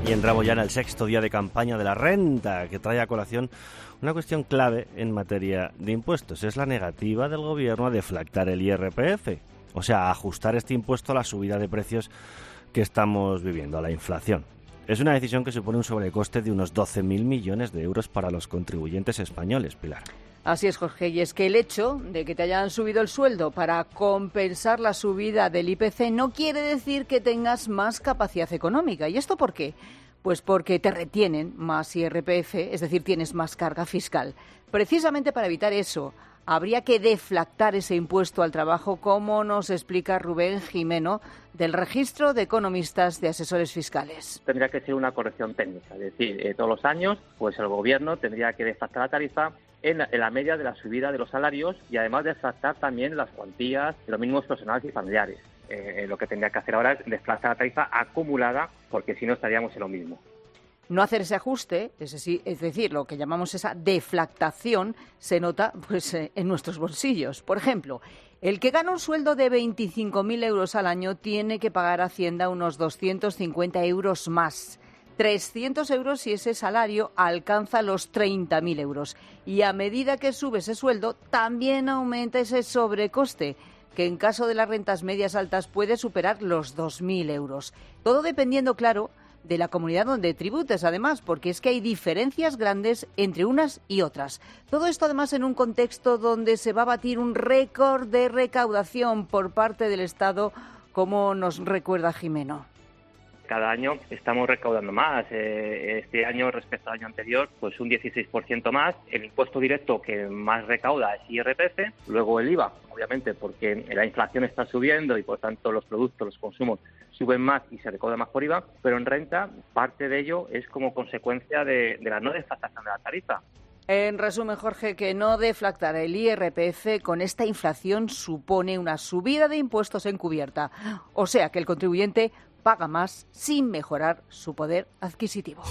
Y entramos ya en el sexto día de campaña de la renta, que trae a colación una cuestión clave en materia de impuestos. Es la negativa del gobierno a deflactar el IRPF, o sea, a ajustar este impuesto a la subida de precios que estamos viviendo, a la inflación. Es una decisión que supone un sobrecoste de unos 12.000 millones de euros para los contribuyentes españoles, Pilar. Así es, Jorge, y es que el hecho de que te hayan subido el sueldo para compensar la subida del IPC no quiere decir que tengas más capacidad económica. ¿Y esto por qué? Pues porque te retienen más IRPF, es decir, tienes más carga fiscal. Precisamente para evitar eso, habría que deflactar ese impuesto al trabajo, como nos explica Rubén Jimeno, del Registro de Economistas de Asesores Fiscales. Tendría que ser una corrección técnica, es decir, todos los años pues el gobierno tendría que deflactar la tarifa en la media de la subida de los salarios y además deflactar también las cuantías de los mínimos personales y familiares. Lo que tendría que hacer ahora es deflactar la tarifa acumulada, porque si no estaríamos en lo mismo. No hacer ese ajuste, es decir, lo que llamamos esa deflactación, se nota pues en nuestros bolsillos. Por ejemplo, el que gana un sueldo de 25.000 euros al año tiene que pagar a Hacienda unos 250 euros más. 300 euros si ese salario alcanza los 30.000 euros. Y a medida que sube ese sueldo, también aumenta ese sobrecoste, que en caso de las rentas medias altas puede superar los 2.000 euros. Todo dependiendo, claro, de la comunidad donde tributes, además, porque es que hay diferencias grandes entre unas y otras. Todo esto, además, en un contexto donde se va a batir un récord de recaudación por parte del Estado, como nos recuerda Jimeno. Cada año estamos recaudando más. Este año respecto al año anterior, pues un 16% más. El impuesto directo que más recauda es IRPF, luego el IVA, obviamente, porque la inflación está subiendo y por tanto los productos, los consumos suben más y se recauda más por IVA, pero en renta parte de ello es como consecuencia de la no deflactación de la tarifa. En resumen, Jorge, que no deflactar el IRPF con esta inflación supone una subida de impuestos encubierta. O sea que el contribuyente paga más sin mejorar su poder adquisitivo.